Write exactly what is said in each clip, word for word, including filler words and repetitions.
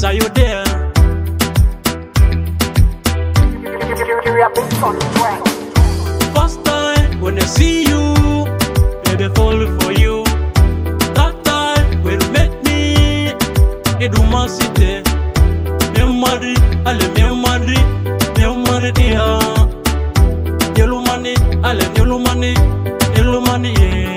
Yes, are you there? First time when I see you, baby, fall for you. That time when you met me, it do my city. Me mari, ale me mari, me mari dia. Yellow money, ale yellow money, yellow money, yeah.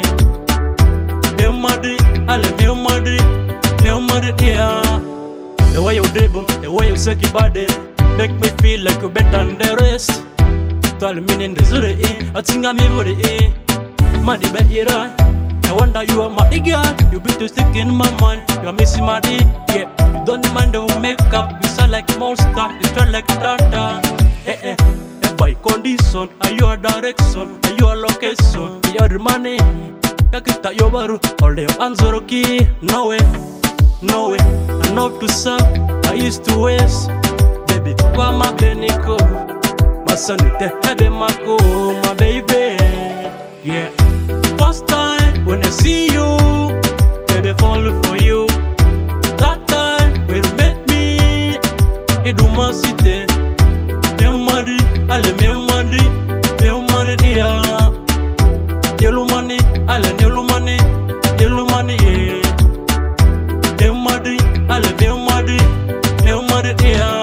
Me mari, ale me mari, me mari dia. The way you dribble, the way you shake your body, make me feel like you're better than the rest. Tell me in the zuri, I think I'm over it. Money bet you right. I wonder you are my girl. You be too stick in my mind. You are missing my D. Yeah, you don't mind the makeup. You sound like a monster. You feel like a tata. Eh eh. eh by condition, are you a direction? Are you a location? You are the money. Kakita yobaru. All the answer okay. No way, no way. I know to serve. I used to waste. Baby, kwa mabeniko. Masanite hebe mako, my baby. Yeah. First time when I see you, baby, fall for you. That time when you met me, it do my city. Me mari, ale me mari, me mari dia. Yellow money, ale yellow money, yellow money, yeah. Me mari, ale me mari, me mari dia.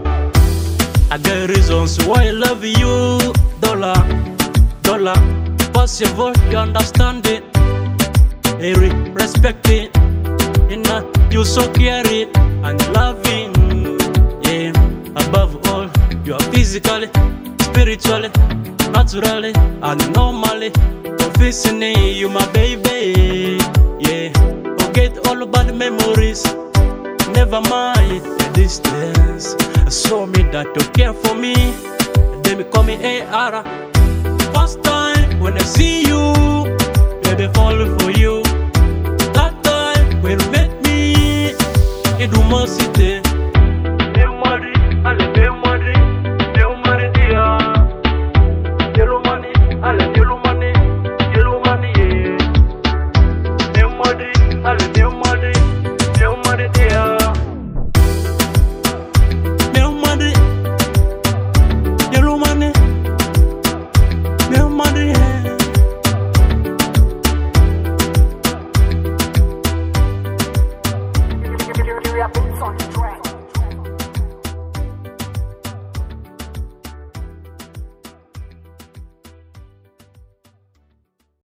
I got reasons why I love you, dollar, dollar. What's your voice, you understand it. Hey, respect it. And uh, you so caring and loving. Yeah, above all, you are physically, spiritually, naturally, and normally. Obviously, you my baby. Yeah, forget all about the memories. Never mind the distance. Show me that you care for me. They call me A R. First time when I see you, baby, fall for you. That time when you met me, it do my city.